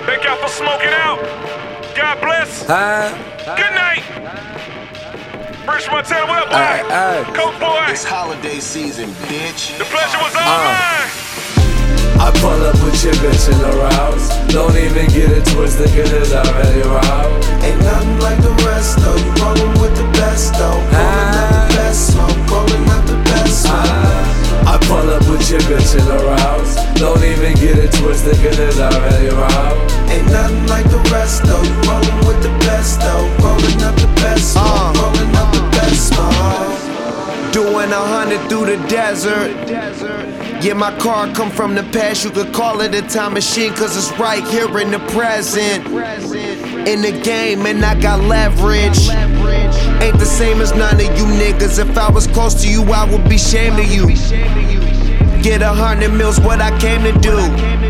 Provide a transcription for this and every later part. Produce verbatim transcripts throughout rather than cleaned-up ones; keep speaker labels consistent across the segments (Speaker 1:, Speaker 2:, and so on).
Speaker 1: Thank y'all for smoking out. God bless.
Speaker 2: Huh?
Speaker 1: Good night. Rich Montana, what up, boy?
Speaker 2: Aye, aye.
Speaker 1: Coke boy.
Speaker 3: It's holiday season, bitch.
Speaker 1: The pleasure was all
Speaker 2: Uh.
Speaker 1: mine.
Speaker 2: I pull up with your bitch in the rouse. Don't even get it twisted, cause it's already roused.
Speaker 4: Ain't nothing like the rest though. You rollin' with the best though. Rollin' out the best smoke. Rollin' out the best smoke.
Speaker 2: I pull up with your bitch in the rouse. Don't even get it twisted, cause it's already roused.
Speaker 4: Ain't nothing like the rest though. You rollin' with the best though. Rollin' out the best smoke. Rollin' out the best smoke. Doing a hundred through the desert. Yeah, my car come from the past. You could call it a time machine, cause it's right here in the present. In the game, and I got leverage. Ain't the same as none of you niggas. If I was close to you, I would be ashamed of you. Get a hundred mils, what I came to do.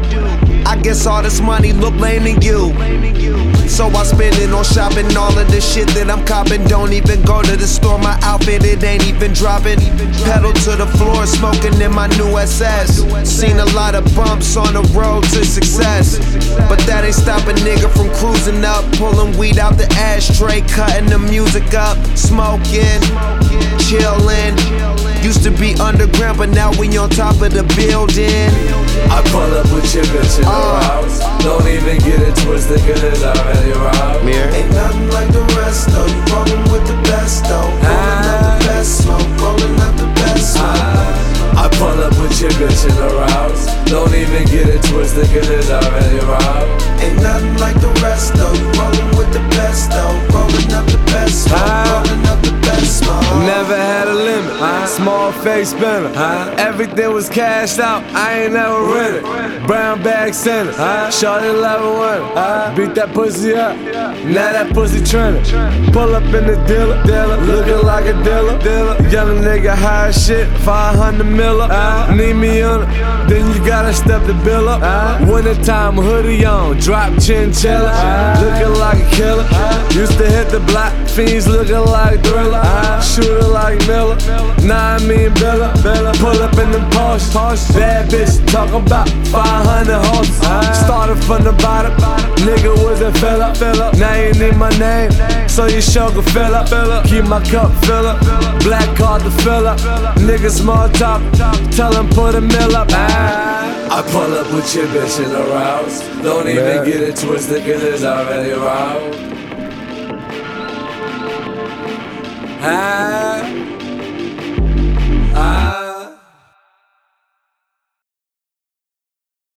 Speaker 4: I guess all this money look lame to you. So I spend it on shopping, all of the shit that I'm copping. Don't even go to the store, my outfit, it ain't even dropping. Pedal to the floor, smoking in my new S S. Seen a lot of bumps on the road to success, but that ain't stopping nigga from cruising up. Pulling weed out the ashtray, cutting the music up. Smoking, chilling. Used to be underground, but now we on top of the building.
Speaker 2: I pull up with your bitch in the rouse. Don't even get it twisted, cause it's already roused.
Speaker 4: Ain't nothing like the rest though. You rollin' with the best though. Rollin' out the best smoke. Rollin' out the best smoke.
Speaker 2: I pull up with your bitch in the rouse. Don't even get it twisted, cause it's already roused.
Speaker 4: Ain't nothing like the rest though. You rollin' with the best though. Rollin' out the best smoke. Rollin' out the best smoke.
Speaker 2: Never had a limit, small face spinner. Everything was cashed out, I ain't never rent it. Brown bag center, shorty level winner. Beat that pussy up, now that pussy trending. Pull up in the dealer, dealer, looking like a dealer. Young nigga high shit, five hundred miller. Need me on it, then you gotta step the bill up. Winter time, hoodie on, drop chinchilla. Looking like a killer, used to hit the block, fiends looking like Thriller. Shooter like Miller, nine million Billa. Pull up in the Porsche, bad bitch talking about five hundred horses. Started from the bottom, nigga was a fella. Now you need my name, so your show can fill up. Keep my cup fill up, black card to fill up. Nigga small talk, tell him put a mill up. I pull up with your bitch in the rouse. Don't even get it twisted, cause it's already roused. Ah, ah.